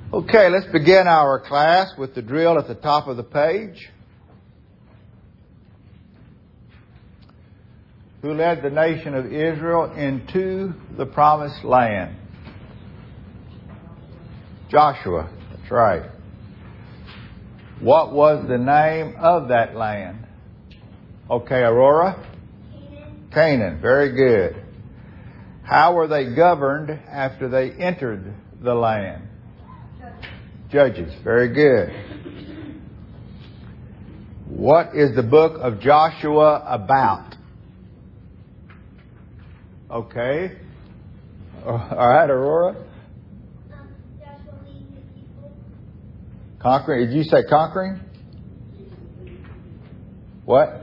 Okay, let's begin our class with the drill at the top of the page. Who led the nation of Israel into the promised land? Joshua. That's right. What was the name of that land? Okay, Aurora? Canaan. Very good. How were they governed after they entered the land? Judges. Very good. What is the book of Joshua about? Okay. All right, Aurora. Joshua leading the people. Conquering. Did you say conquering? What?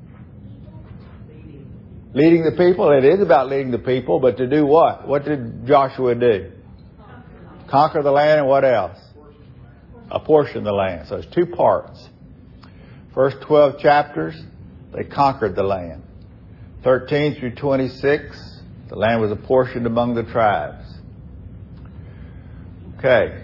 Leading the people. It is about leading the people, but to do what? What did Joshua do? Conquer the land, and what else? Apportion the land. So it's two parts. First 12 chapters, they conquered the land. 13 through 26, the land was apportioned among the tribes. Okay.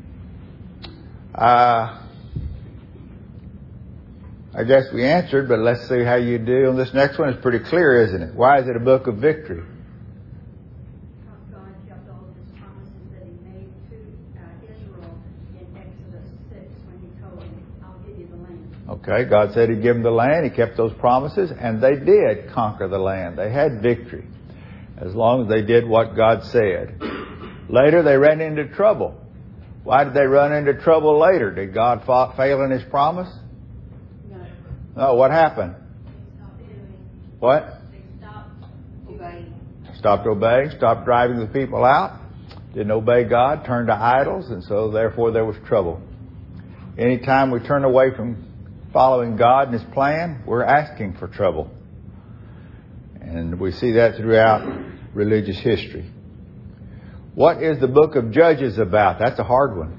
I guess we answered, but let's see how you do on this next one. It's pretty clear, isn't it? Why is it a book of victory? God kept all of his promises that he made to Israel in Exodus 6 when he told them, I'll give you the land. Okay, God said He'd give them the land. He kept those promises, and they did conquer the land. They had victory, as long as they did what God said. Later, they ran into trouble. Why did they run into trouble later? Did God fail in His promise? No. What happened? What? They stopped obeying. Stopped obeying, stopped driving the people out, didn't obey God, turned to idols, and so therefore there was trouble. Anytime we turn away from following God and His plan, we're asking for trouble. And we see that throughout religious history. What is the book of Judges about? That's a hard one.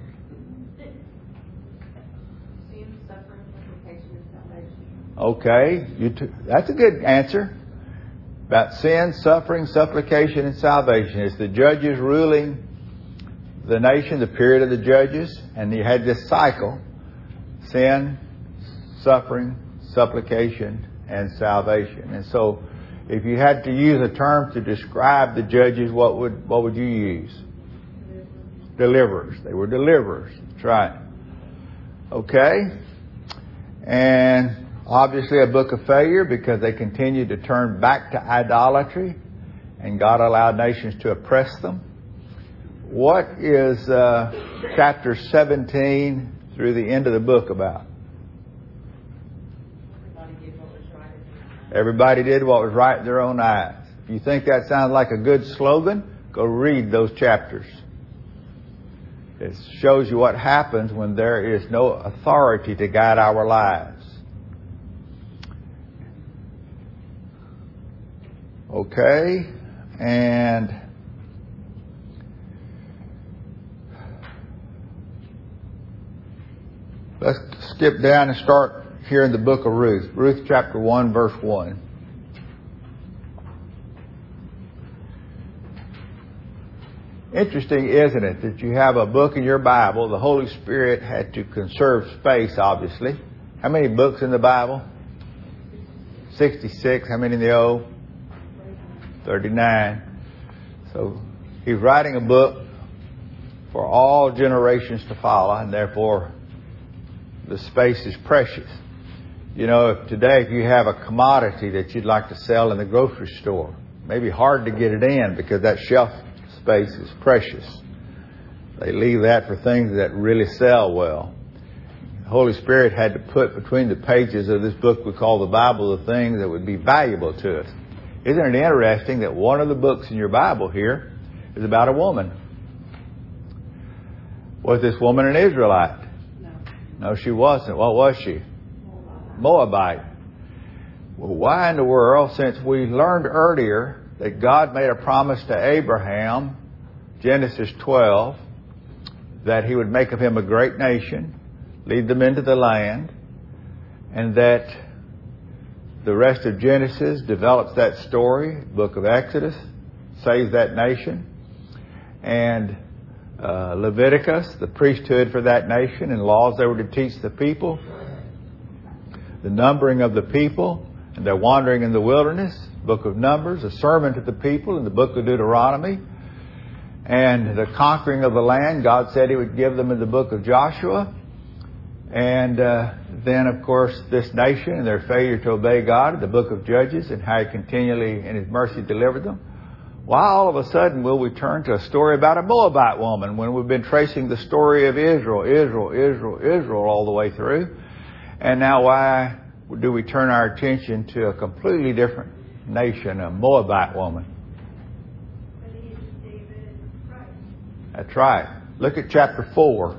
Sin, suffering, supplication, and salvation. Okay, that's a good answer. About sin, suffering, supplication, and salvation. It's the judges ruling the nation, the period of the judges, and you had this cycle: sin, suffering, supplication, and salvation. And so, if you had to use a term to describe the judges, what would you use? Deliverers. They were deliverers. That's right. Okay. And obviously a book of failure because they continued to turn back to idolatry and God allowed nations to oppress them. What is chapter 17 through the end of the book about? Everybody did what was right in their own eyes. If you think that sounds like a good slogan, go read those chapters. It shows you what happens when there is no authority to guide our lives. Okay, and let's skip down and start here in the book of Ruth. Ruth chapter 1, verse 1. Interesting, isn't it, that you have a book in your Bible. The Holy Spirit had to conserve space, obviously. How many books in the Bible? 66. How many in the Old? 39. So He's writing a book for all generations to follow, and therefore the space is precious. You know, if you have a commodity that you'd like to sell in the grocery store, it may be hard to get it in because that shelf space is precious. They leave that for things that really sell well. The Holy Spirit had to put between the pages of this book we call the Bible the things that would be valuable to us. Isn't it interesting that one of the books in your Bible here is about a woman? Was this woman an Israelite? No, she wasn't. What was she? Moabite. Well, why in the world, since we learned earlier that God made a promise to Abraham, Genesis 12, that He would make of him a great nation, lead them into the land, and that the rest of Genesis develops that story, book of Exodus, saves that nation. And Leviticus, the priesthood for that nation and laws they were to teach the people, the numbering of the people and their wandering in the wilderness, book of Numbers, a sermon to the people in the book of Deuteronomy, and the conquering of the land God said He would give them in the book of Joshua. And then, of course, this nation and their failure to obey God in the book of Judges and how He continually in His mercy delivered them. Why all of a sudden will we turn to a story about a Moabite woman when we've been tracing the story of Israel all the way through? And now why do we turn our attention to a completely different nation, a Moabite woman? That's right. Look at chapter 4.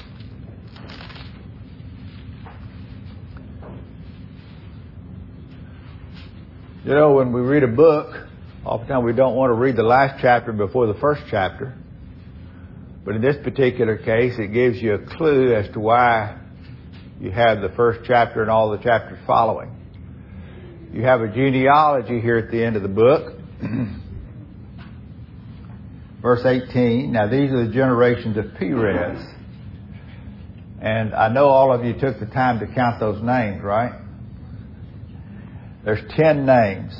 You know, when we read a book, oftentimes we don't want to read the last chapter before the first chapter. But in this particular case, it gives you a clue as to why you have the first chapter and all the chapters following. You have a genealogy here at the end of the book. Verse 18. Now these are the generations of Perez. And I know all of you took the time to count those names, right? There's 10 names.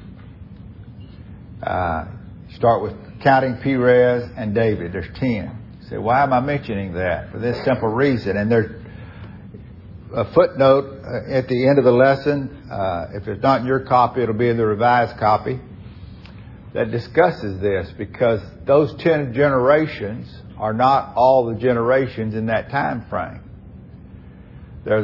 Start with counting Perez and David. There's 10. You say, why am I mentioning that? For this simple reason. And there's a footnote at the end of the lesson. If it's not in your copy, it'll be in the revised copy. That discusses this, because those 10 generations are not all the generations in that time frame. There's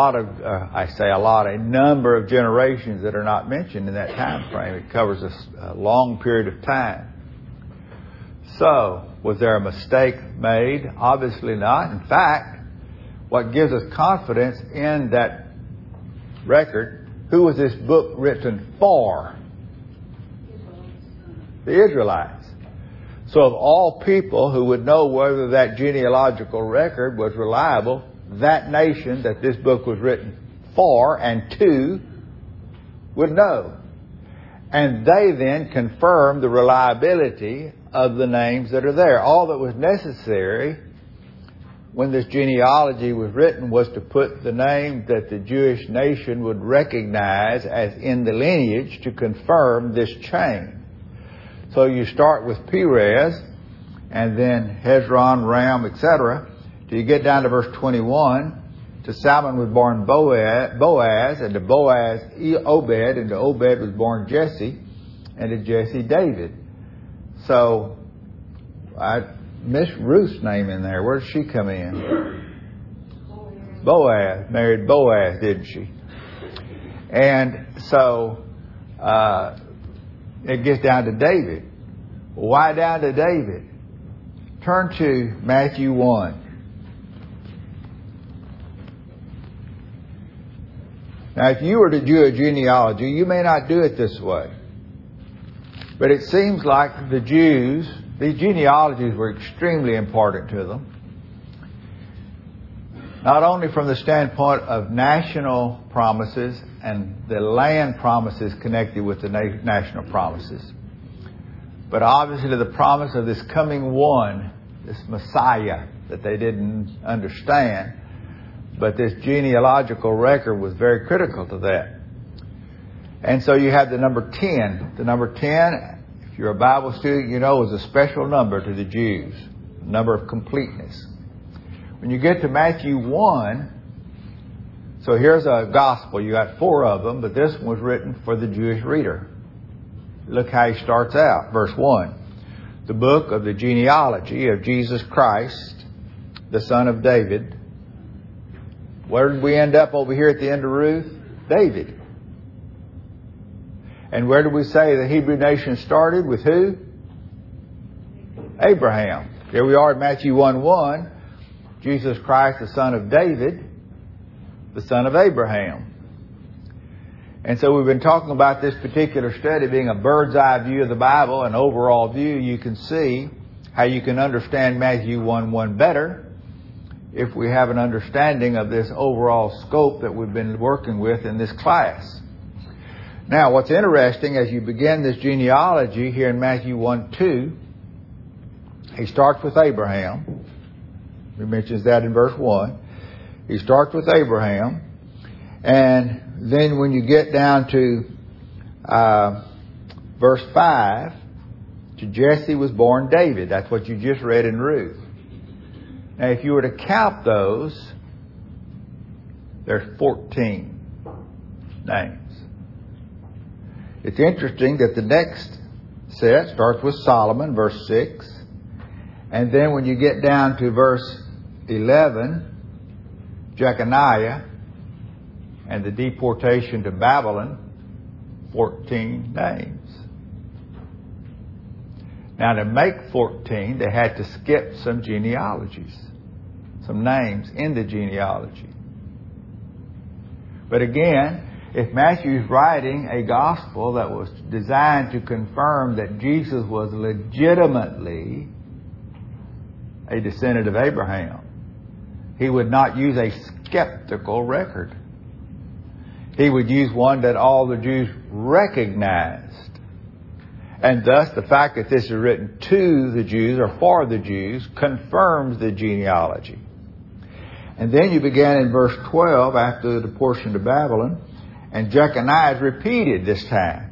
a number of generations that are not mentioned in that time frame. It covers a long period of time. So, was there a mistake made? Obviously not. In fact, what gives us confidence in that record, who was this book written for? The Israelites. So of all people who would know whether that genealogical record was reliable, that nation that this book was written for and to would know. And they then confirmed the reliability of the names that are there. All that was necessary when this genealogy was written was to put the name that the Jewish nation would recognize as in the lineage to confirm this chain. So you start with Perez, and then Hezron, Ram, etc. till you get down to verse 21. To Salmon was born Boaz, and to Boaz Obed, and to Obed was born Jesse, and to Jesse David. So I missed Ruth's name in there. Where did she come in? Boaz. Married Boaz, didn't she? And so it gets down to David. Why down to David? Turn to Matthew 1. Now, if you were to do a genealogy, you may not do it this way. But it seems like the Jews, these genealogies were extremely important to them. Not only from the standpoint of national promises and the land promises connected with the national promises, but obviously the promise of this coming one, this Messiah that they didn't understand. But this genealogical record was very critical to that. And so you have the number 10. The number 10, if you're a Bible student, you know, is a special number to the Jews. A number of completeness. When you get to Matthew 1, so here's a gospel. You got 4 of them, but this one was written for the Jewish reader. Look how he starts out. Verse 1. The book of the genealogy of Jesus Christ, the son of David. Where did we end up over here at the end of Ruth? David. And where did we say the Hebrew nation started? With who? Abraham. Here we are in Matthew 1:1. Jesus Christ, the son of David, the son of Abraham. And so we've been talking about this particular study being a bird's eye view of the Bible, an overall view. You can see how you can understand Matthew 1:1 better if we have an understanding of this overall scope that we've been working with in this class. Now, what's interesting as you begin this genealogy here in Matthew 1:2, he starts with Abraham. He mentions that in verse 1. He starts with Abraham. And then when you get down to verse 5, to Jesse was born David. That's what you just read in Ruth. Now, if you were to count those, there's 14 names. It's interesting that the next set starts with Solomon, verse 6. And then when you get down to verse 11, Jeconiah and the deportation to Babylon, 14 names. Now, to make 14, they had to skip some genealogies, some names in the genealogy. But again, if Matthew's writing a gospel that was designed to confirm that Jesus was legitimately a descendant of Abraham, he would not use a skeptical record. He would use one that all the Jews recognized. And thus, the fact that this is written to the Jews or for the Jews confirms the genealogy. And then you began in verse 12 after the portion to Babylon, and Jeconiah is repeated this time.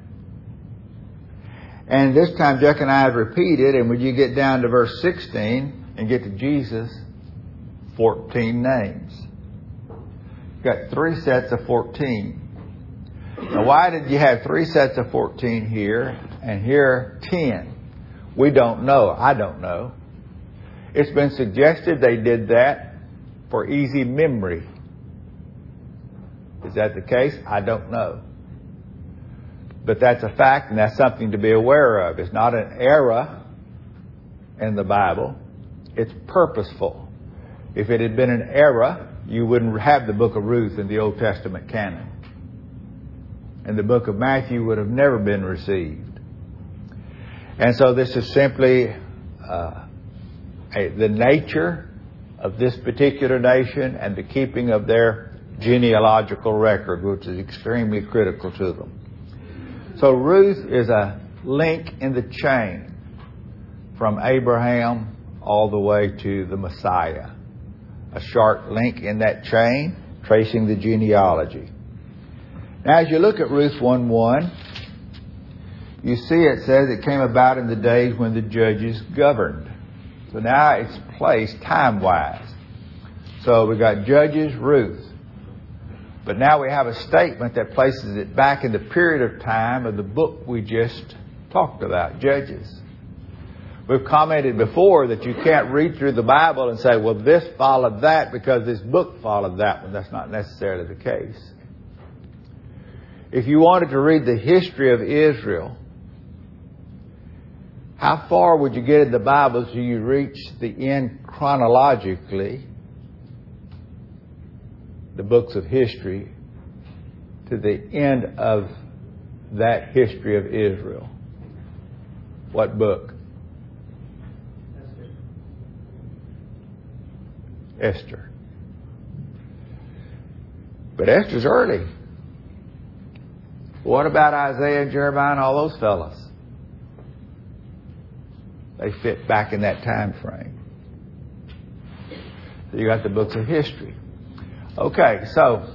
And this time Jeconiah is repeated, and when you get down to verse 16 and get to Jesus, 14 names. You've got 3 sets of 14. Now, why did you have 3 sets of 14 here and here 10? We don't know. I don't know. It's been suggested they did that for easy memory. Is that the case? I don't know. But that's a fact, and that's something to be aware of. It's not an error in the Bible. It's purposeful. If it had been an error, you wouldn't have the book of Ruth in the Old Testament canon. And the book of Matthew would have never been received. And so this is simply the nature of this particular nation and the keeping of their genealogical record, which is extremely critical to them. So Ruth is a link in the chain from Abraham all the way to the Messiah. A short link in that chain tracing the genealogy. Now, as you look at Ruth 1:1, you see it says it came about in the days when the judges governed. So now it's placed time-wise. So we got Judges, Ruth. But now we have a statement that places it back in the period of time of the book we just talked about, Judges. We've commented before that you can't read through the Bible and say, well, this followed that because this book followed that one. That's not necessarily the case. If you wanted to read the history of Israel, how far would you get in the Bible till you reach the end chronologically, the books of history, to the end of that history of Israel? What book? Esther. But Esther's early. What about Isaiah and Jeremiah and all those fellas? They fit back in that time frame. So you got the books of history. Okay, so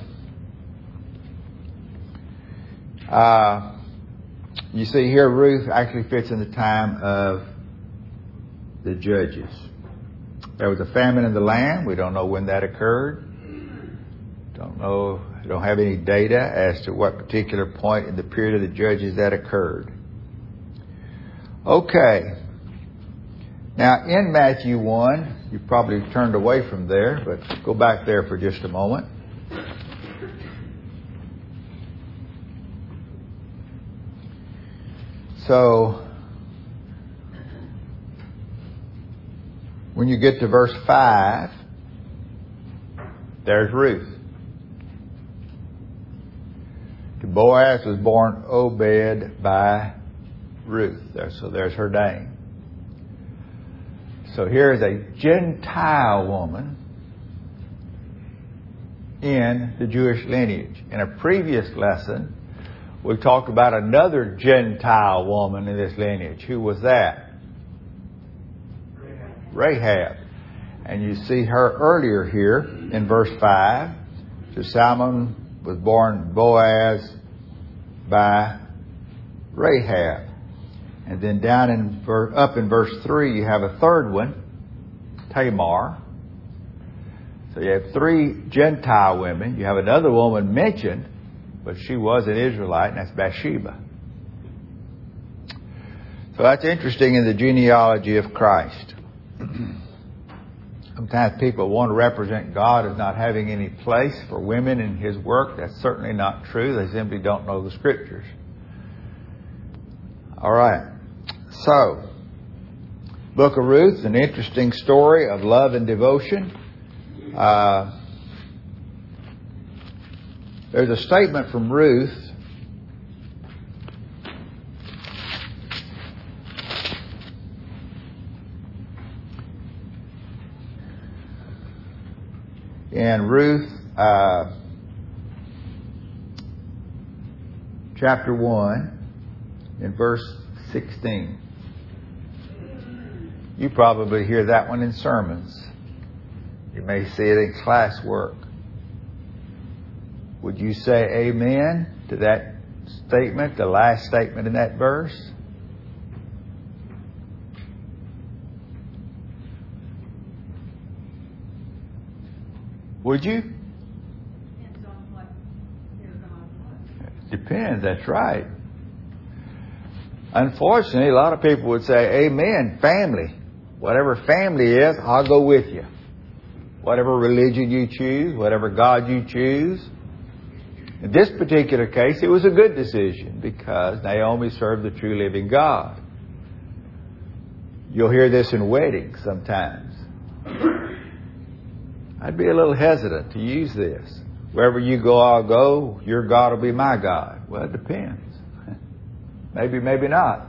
you see here Ruth actually fits in the time of the Judges. There was a famine in the land. We don't know when that occurred. Don't have any data as to what particular point in the period of the Judges that occurred. Okay. Now, in Matthew 1, you probably turned away from there, but go back there for just a moment. So, when you get to verse 5, there's Ruth. To Boaz was born Obed by Ruth. So there's her name. So here is a Gentile woman in the Jewish lineage. In a previous lesson, we talked about another Gentile woman in this lineage. Who was that? Rahab. And you see her earlier here in verse 5. To Salmon was born Boaz by Rahab. And then down up in verse 3, you have a third one, Tamar. So you have 3 Gentile women. You have another woman mentioned, but she was an Israelite, and that's Bathsheba. So that's interesting in the genealogy of Christ. Sometimes people want to represent God as not having any place for women in His work. That's certainly not true. They simply don't know the Scriptures. All right. So, Book of Ruth, an interesting story of love and devotion. There's a statement from Ruth in Ruth chapter 1 in verse 16. You probably hear that one in sermons. You may see it in class work. Would you say amen to that statement, the last statement in that verse? Would you? Depends on what their God was. Depends, that's right. Unfortunately, a lot of people would say, amen, family. Whatever family is, I'll go with you. Whatever religion you choose, whatever God you choose. In this particular case, it was a good decision because Naomi served the true living God. You'll hear this in weddings sometimes. I'd be a little hesitant to use this. Wherever you go, I'll go. Your God will be my God. Well, it depends. Maybe, maybe not.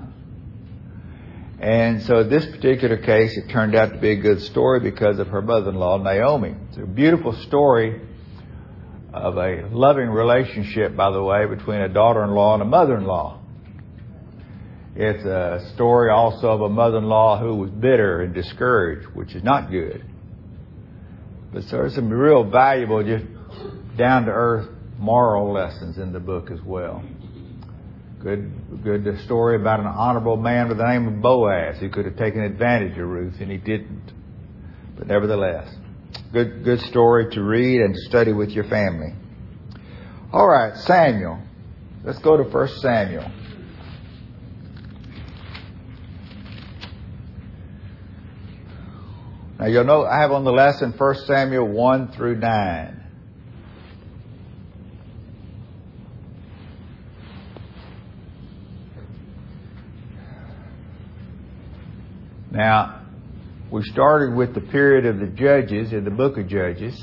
And so in this particular case, it turned out to be a good story because of her mother-in-law, Naomi. It's a beautiful story of a loving relationship, by the way, between a daughter-in-law and a mother-in-law. It's a story also of a mother-in-law who was bitter and discouraged, which is not good. But there's some real valuable, just down-to-earth moral lessons in the book as well. Good story about an honorable man by the name of Boaz who could have taken advantage of Ruth, and he didn't. But nevertheless, good story to read and study with your family. All right, Samuel. Let's go to 1 Samuel. Now you'll know I have on the lesson 1 Samuel 1 through 9. Now, we started with the period of the Judges in the book of Judges.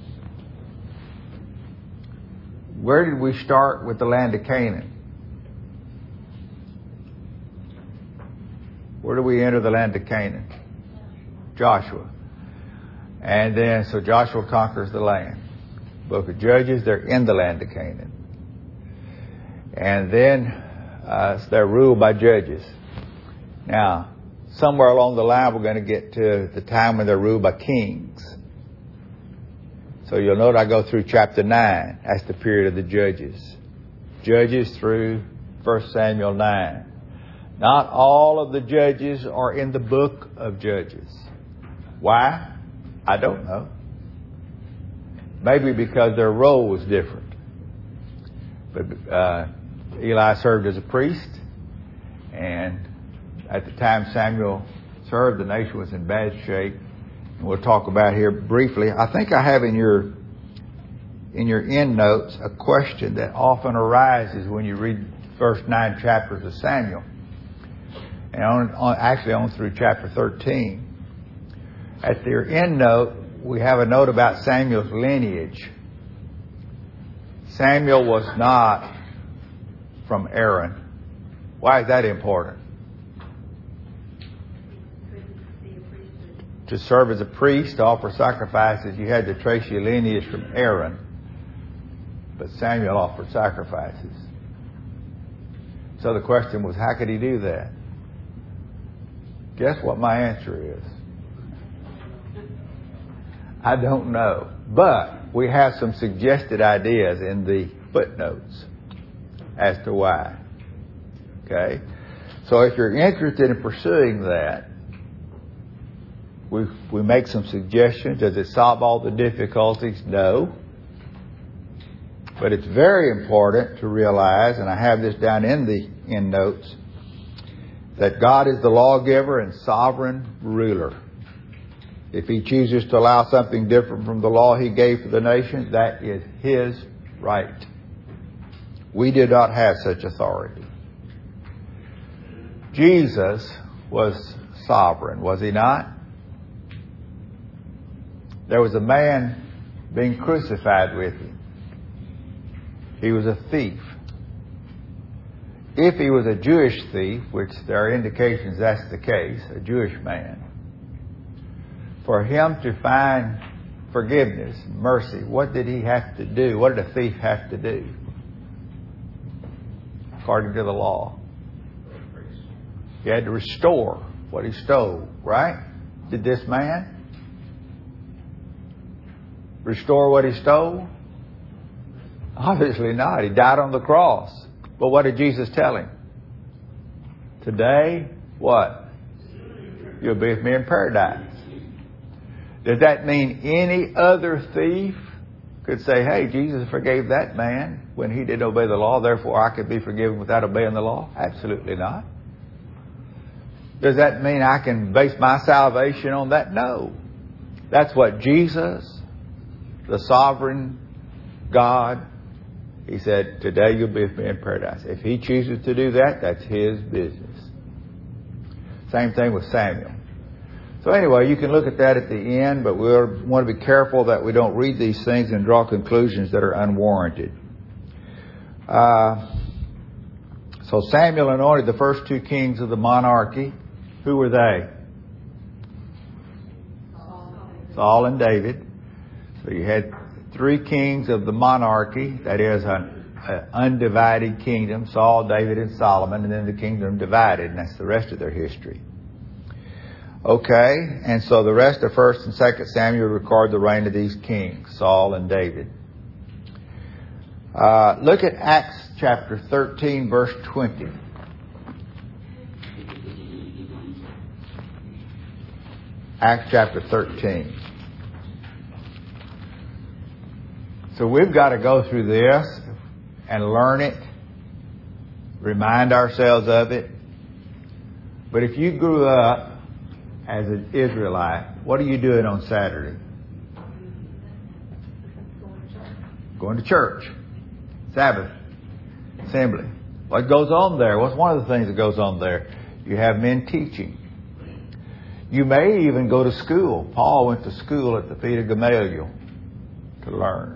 Where did we start with the land of Canaan? Where do we enter the land of Canaan? Joshua. And then, so Joshua conquers the land. Book of Judges, they're in the land of Canaan. And then they're ruled by judges. Now, somewhere along the line, we're going to get to the time when they're ruled by kings. So you'll note I go through chapter 9. That's the period of the Judges. Judges through 1 Samuel 9. Not all of the judges are in the book of Judges. Why? I don't know. Maybe because their role was different. But Eli served as a priest, and at the time Samuel served, the nation was in bad shape. And we'll talk about here briefly. I think I have in your end notes a question that often arises when you read the first 9 chapters of Samuel, and on through chapter 13. At their end note, we have a note about Samuel's lineage. Samuel was not from Aaron. Why is that important? To serve as a priest, to offer sacrifices, you had to trace your lineage from Aaron. But Samuel offered sacrifices. So the question was, how could he do that? Guess what my answer is? I don't know. But we have some suggested ideas in the footnotes as to why. Okay? So if you're interested in pursuing that, we make some suggestions. Does it solve all the difficulties? No. But it's very important to realize, and I have this down in the endnotes, that God is the lawgiver and sovereign ruler. If He chooses to allow something different from the law He gave for the nations, that is His right. We did not have such authority. Jesus was sovereign, was He not? There was a man being crucified with Him. He was a thief. If he was a Jewish thief, which there are indications that's the case, a Jewish man, for him to find forgiveness, mercy, what did he have to do? What did a thief have to do? According to the law. He had to restore what he stole, right? Did this man restore what he stole? Obviously not. He died on the cross. But what did Jesus tell him? Today, what? You'll be with me in paradise. Does that mean any other thief could say, hey, Jesus forgave that man when he didn't obey the law, therefore I could be forgiven without obeying the law? Absolutely not. Does that mean I can base my salvation on that? No. That's what Jesus, the sovereign God, He said, today you'll be with me in paradise. If He chooses to do that, that's His business. Same thing with Samuel. So anyway, you can look at that at the end, but we want to be careful that we don't read these things and draw conclusions that are unwarranted. So Samuel anointed the first two kings of the monarchy. Who were they? Saul and David. So you had three kings of the monarchy, that is an undivided kingdom, Saul, David, and Solomon, and then the kingdom divided, and that's the rest of their history. Okay, and so the rest of 1 and 2 Samuel record the reign of these kings, Saul and David. Look at Acts chapter 13, verse 20. Acts chapter 13. So we've got to go through this and learn it, remind ourselves of it. But if you grew up as an Israelite, what are you doing on Saturday? Going to church. Sabbath. Assembly. What goes on there? What's one of the things that goes on there? You have men teaching. You may even go to school. Paul went to school at the feet of Gamaliel to learn.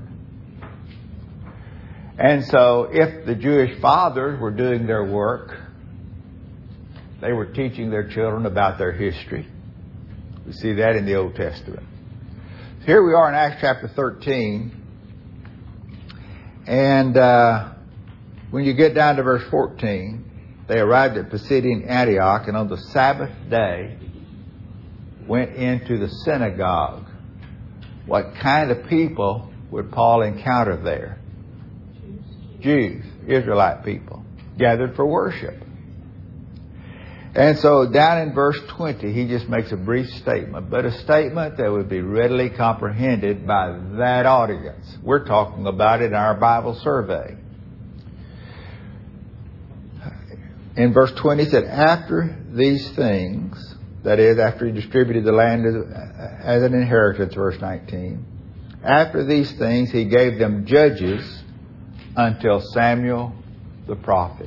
And so if the Jewish fathers were doing their work, they were teaching their children about their history. We see that in the Old Testament. So here we are in Acts chapter 13. And when you get down to verse 14, they arrived at Pisidian Antioch, and on the Sabbath day went into the synagogue. What kind of people would Paul encounter there? Jews, Israelite people, gathered for worship. And so down in verse 20, he just makes a brief statement, but a statement that would be readily comprehended by that audience. We're talking about it in our Bible survey. In verse 20, he said, after these things, that is, after he distributed the land as an inheritance, verse 19, after these things, he gave them judges until Samuel the prophet.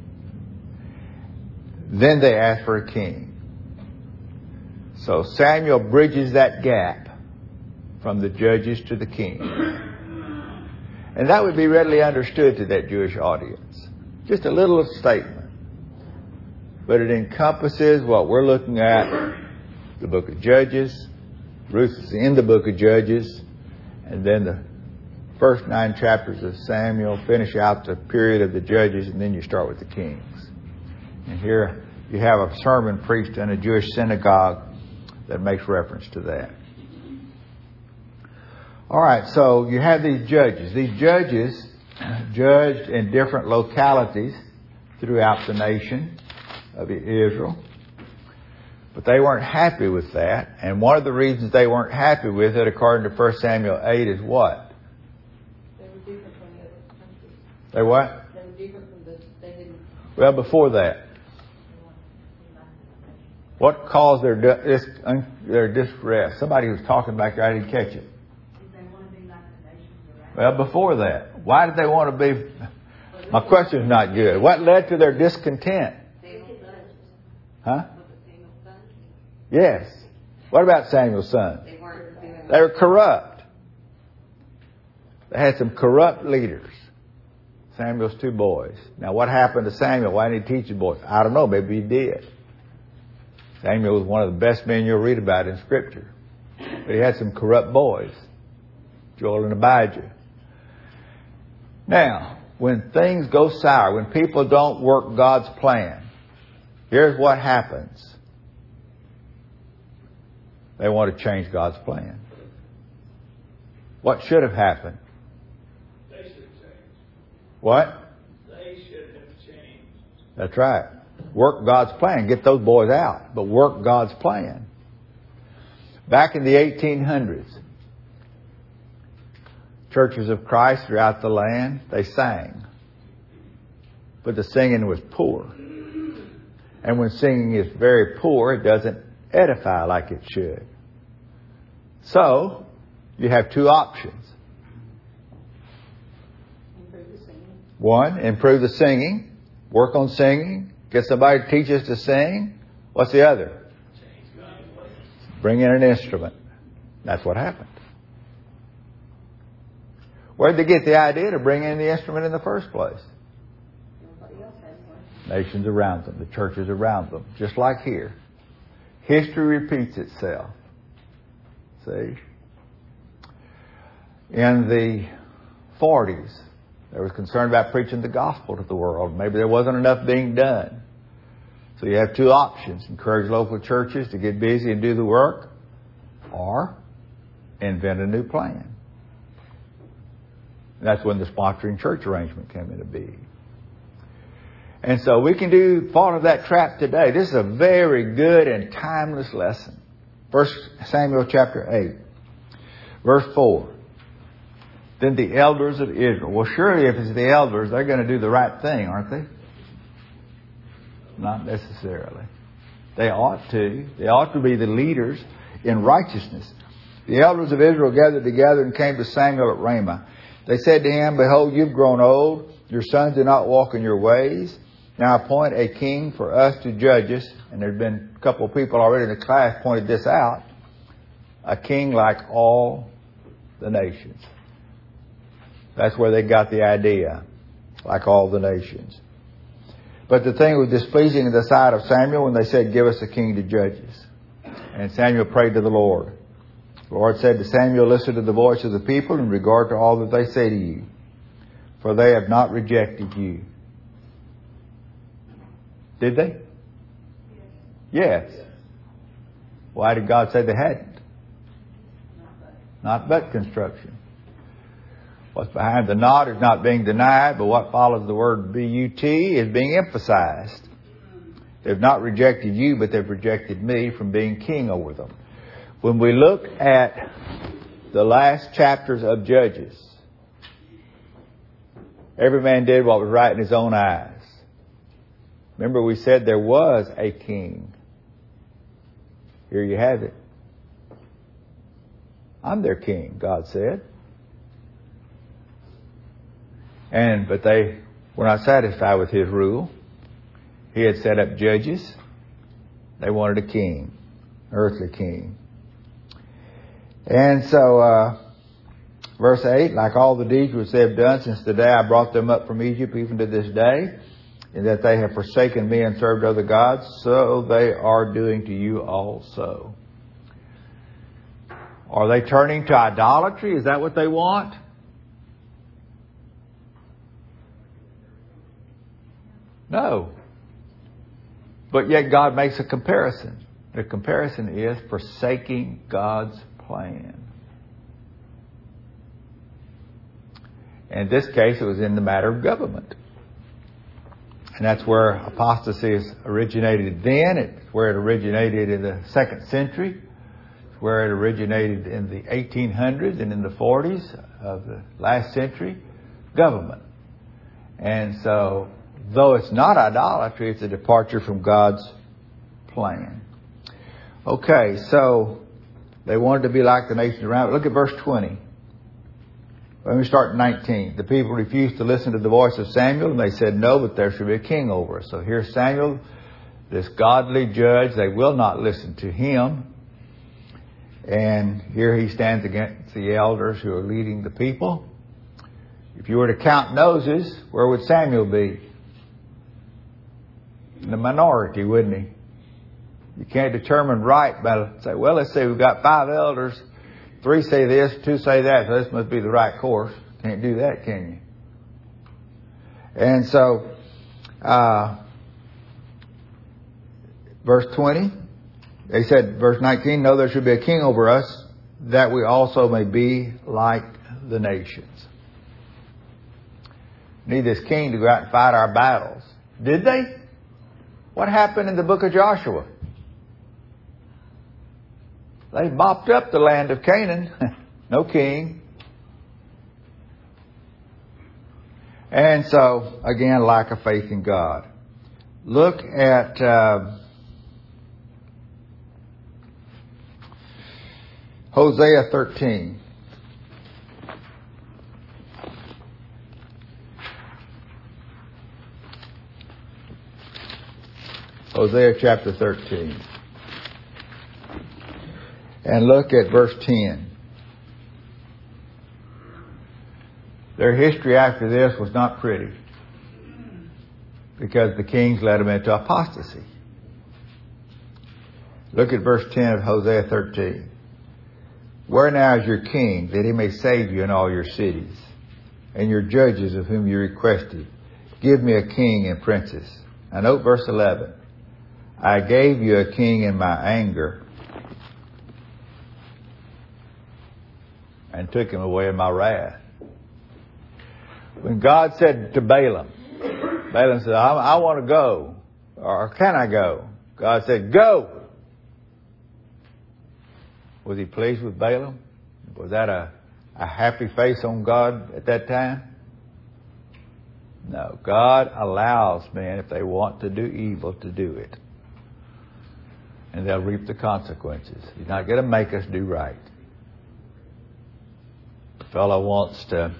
Then they asked for a king. So Samuel bridges that gap from the judges to the king. And that would be readily understood to that Jewish audience. Just a little statement. But it encompasses what we're looking at, the book of Judges. Ruth is in the book of Judges. And then the first 9 chapters of Samuel finish out the period of the Judges, and then you start with the kings. And here you have a sermon preached in a Jewish synagogue that makes reference to that. All right, so you have these judges. These judges judged in different localities throughout the nation of Israel. But they weren't happy with that. And one of the reasons they weren't happy with it, according to 1 Samuel 8, is what? They were different from the other countries. They what? They were different from they didn't. Well, before that. What caused their distress? Somebody was talking back there, I didn't catch it. They want to be like the nations Well, around. before that. Why did they want to be... My question's not good. What led to their discontent? Huh? Yes. What about Samuel's son? They were corrupt. They had some corrupt leaders. Samuel's two boys. Now, what happened to Samuel? Why didn't he teach the boys? I don't know. Maybe he did. Samuel was one of the best men you'll read about in Scripture. But he had some corrupt boys. Joel and Abijah. Now, when things go sour, when people don't work God's plan, here's what happens. They want to change God's plan. What should have happened? They should have changed. What? They should have changed. That's right. Work God's plan. Get those boys out. But work God's plan. Back in the 1800s, churches of Christ throughout the land, they sang. But the singing was poor. And when singing is very poor, it doesn't edify like it should. So, you have two options. Improve the singing. One, improve the singing. Work on singing. Get somebody to teach us to sing. What's the other? Bring in an instrument. That's what happened. Where did they get the idea to bring in the instrument in the first place? Nobody else has one. Nations around them, the churches around them, just like here. History repeats itself. See? In the 40s, they were concerned about preaching the gospel to the world. Maybe there wasn't enough being done. So you have two options. Encourage local churches to get busy and do the work, or invent a new plan. And that's when the sponsoring church arrangement came into being. And so we can fall into that trap today. This is a very good and timeless lesson. 1 Samuel chapter 8, verse 4. Then the elders of Israel. Well, surely if it's the elders, they're going to do the right thing, aren't they? Not necessarily. They ought to. They ought to be the leaders in righteousness. The elders of Israel gathered together and came to Samuel at Ramah. They said to him, "Behold, you've grown old. Your sons do not walk in your ways. Now appoint a king for us to judge us." And there's been a couple of people already in the class pointed this out. A king like all the nations. That's where they got the idea. Like all the nations. But the thing was displeasing in the sight of Samuel when they said, "Give us a king to judge us." And Samuel prayed to the Lord. The Lord said to Samuel, "Listen to the voice of the people in regard to all that they say to you. For they have not rejected you." Did they? Yes. Why did God say they hadn't? Not but construction. What's behind the not is not being denied, but what follows the word B-U-T is being emphasized. They've not rejected you, but they've rejected me from being king over them. When we look at the last chapters of Judges, every man did what was right in his own eyes. Remember, we said there was a king. Here you have it. I'm their king, God said. But they were not satisfied with his rule. He had set up judges. They wanted a king, earthly king. And so, verse 8, like all the deeds which they have done since the day I brought them up from Egypt, even to this day, in that they have forsaken me and served other gods, so they are doing to you also. Are they turning to idolatry? Is that what they want? No. But yet God makes a comparison. The comparison is forsaking God's plan. In this case, it was in the matter of government. And that's where apostasy originated then. It's where it originated in the 2nd century. It's where it originated in the 1800s and in the 40s of the last century. Government. And so, though it's not idolatry, it's a departure from God's plan. Okay, so they wanted to be like the nations around. Look at verse 20. Let me start in 19. The people refused to listen to the voice of Samuel, and they said, no, but there should be a king over us. So here's Samuel, this godly judge. They will not listen to him. And here he stands against the elders who are leading the people. If you were to count noses, where would Samuel be? In the minority, wouldn't he? You can't determine right by say, well, let's say we've got 5 elders. 3 say this, 2 say that, so this must be the right course. Can't do that, can you? And so, verse 20, they said, verse 19, no, there should be a king over us, that we also may be like the nations. Need this king to go out and fight our battles. Did they? What happened in the book of Joshua? They mopped up the land of Canaan. No king. And so, again, lack of faith in God. Look at Hosea 13. Hosea chapter 13. And look at verse 10. Their history after this was not pretty, because the kings led them into apostasy. Look at verse 10 of Hosea 13. Where now is your king, that he may save you in all your cities, and your judges of whom you requested? Give me a king and princes. Now note verse 11. I gave you a king in my anger, and took him away in my wrath. When God said to Balaam said, I want to go. Or can I go? God said, go. Was he pleased with Balaam? Was that a happy face on God at that time? No. God allows men, if they want to do evil, to do it. And they'll reap the consequences. He's not going to make us do right. Fellow wants to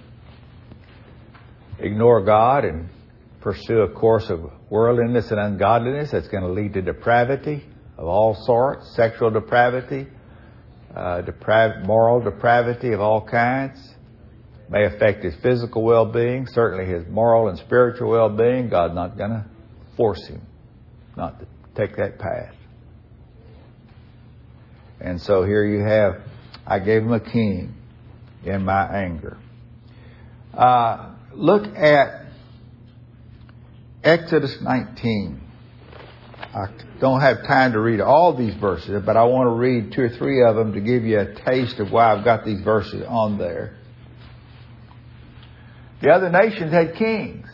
ignore God and pursue a course of worldliness and ungodliness that's going to lead to depravity of all sorts, sexual depravity, moral depravity of all kinds, may affect his physical well-being, certainly his moral and spiritual well-being. God's not going to force him not to take that path. And so here you have, I gave him a king in my anger. Look at Exodus 19. I don't have time to read all these verses, but I want to read 2 or 3 of them to give you a taste of why I've got these verses on there. The other nations had kings.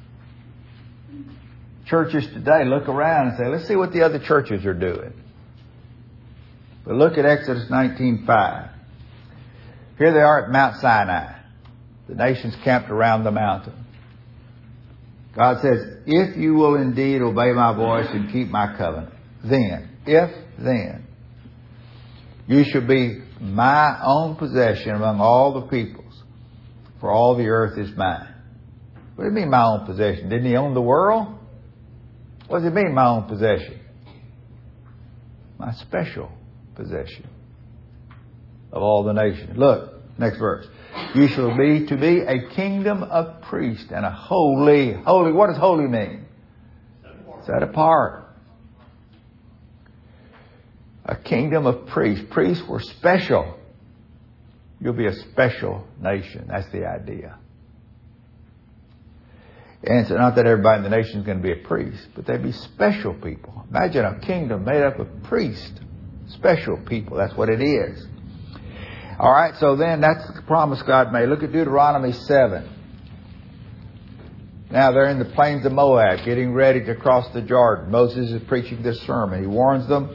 Churches today look around and say, let's see what the other churches are doing. But look at Exodus 19:5. Here they are at Mount Sinai. The nations camped around the mountain. God says, if you will indeed obey my voice and keep my covenant, then, you shall be my own possession among all the peoples, for all the earth is mine. What do you mean my own possession? Didn't he own the world? What does it mean, my own possession? My special possession of all the nations. Look, next verse. You shall be to be a kingdom of priests and a holy. What does holy mean? Set apart. A kingdom of priests. Priests were special. You'll be a special nation. That's the idea. And it's not that everybody in the nation is going to be a priest, but they'd be special people. Imagine a kingdom made up of priests. Special people. That's what it is. All right, so then that's the promise God made. Look at Deuteronomy 7. Now they're in the plains of Moab, getting ready to cross the Jordan. Moses is preaching this sermon. He warns them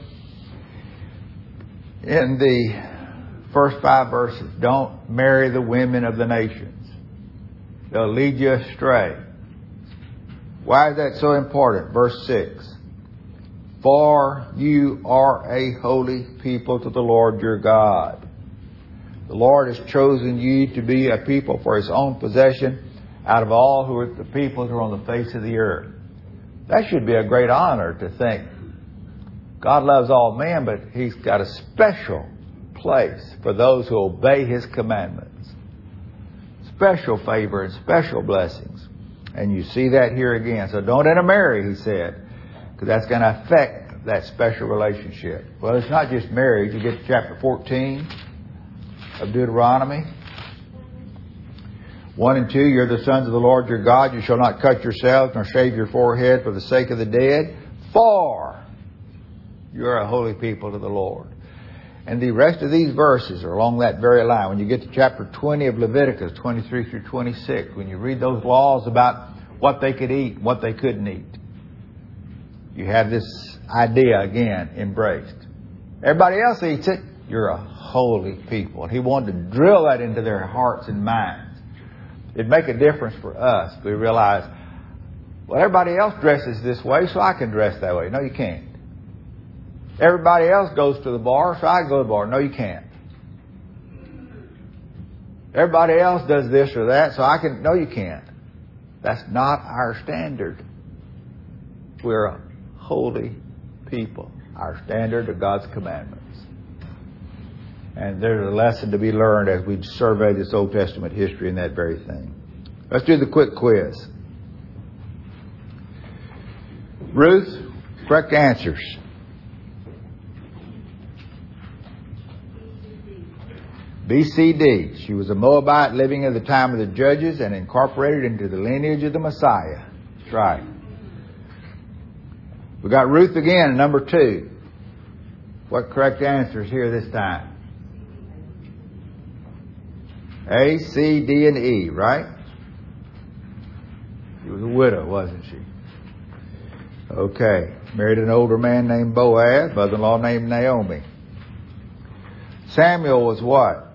in the first 5 verses, don't marry the women of the nations. They'll lead you astray. Why is that so important? Verse 6. For you are a holy people to the Lord your God. The Lord has chosen you to be a people for His own possession out of all who are the people who are on the face of the earth. That should be a great honor to think God loves all men, but He's got a special place for those who obey His commandments. Special favor and special blessings. And you see that here again. So don't intermarry, He said, because that's going to affect that special relationship. Well, it's not just marriage. You get to chapter 14 of Deuteronomy. 1 and 2, you're the sons of the Lord your God. You shall not cut yourselves nor shave your forehead for the sake of the dead. For you are a holy people to the Lord. And the rest of these verses are along that very line. When you get to chapter 20 of Leviticus, 23 through 26, when you read those laws about what they could eat, what they couldn't eat, you have this idea again embraced. Everybody else eats it. You're a holy people. And He wanted to drill that into their hearts and minds. It'd make a difference for us. We realize, well, everybody else dresses this way, so I can dress that way. No, you can't. Everybody else goes to the bar, so I can go to the bar. No, you can't. Everybody else does this or that, so I can. No, you can't. That's not our standard. We're a holy people. Our standard of God's commandments. And there's a lesson to be learned as we survey this Old Testament history in that very thing. Let's do the quick quiz. Ruth, correct answers. BCD. She was a Moabite living at the time of the Judges and incorporated into the lineage of the Messiah. That's right. We got Ruth again, number 2. What correct answers here this time? A, C, D, and E, right? She was a widow, wasn't she? Okay. Married an older man named Boaz, mother-in-law named Naomi. Samuel was what?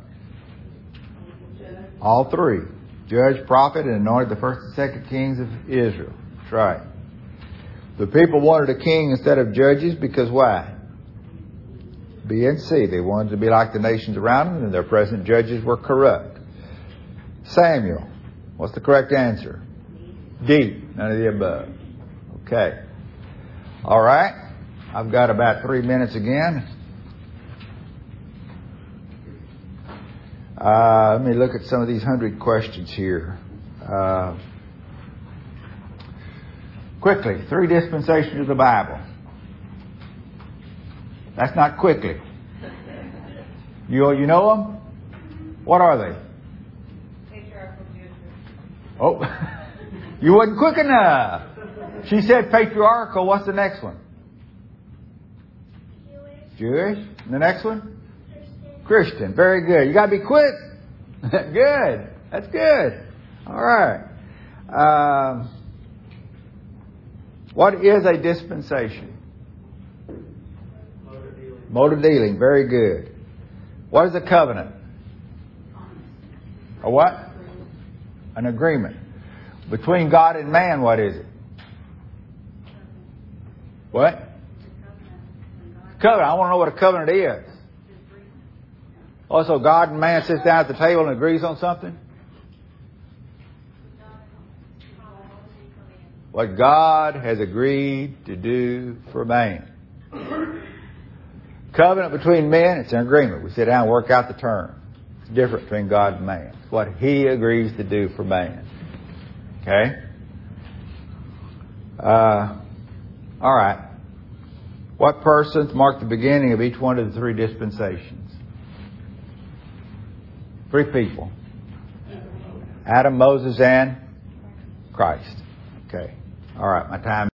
All 3. Judge, prophet, and anointed the first and second kings of Israel. That's right. The people wanted a king instead of judges because why? B and C. They wanted to be like the nations around them, and their present judges were corrupt. Samuel. What's the correct answer? D. None of the above. Okay. All right. I've got about 3 minutes again. Let me look at some of these 100 questions here. Quickly, 3 dispensations of the Bible. That's not quickly. You know them? What are they? Oh, you wasn't quick enough. She said patriarchal. What's the next one? Jewish. And the next one? Christian. Very good. You got to be quick. Good. That's good. All right. What is a dispensation? Mode of dealing. Very good. What is a covenant? A what? An agreement. Between God and man, what is it? What? Covenant. I want to know what a covenant is. Also, God and man sits down at the table and agrees on something? What God has agreed to do for man. Covenant between men, it's an agreement. We sit down and work out the terms. It's different between God and man. It's what He agrees to do for man. Okay? All right. What persons mark the beginning of each one of the 3 dispensations? 3 people. Adam, Moses, and Christ. Okay. All right. My time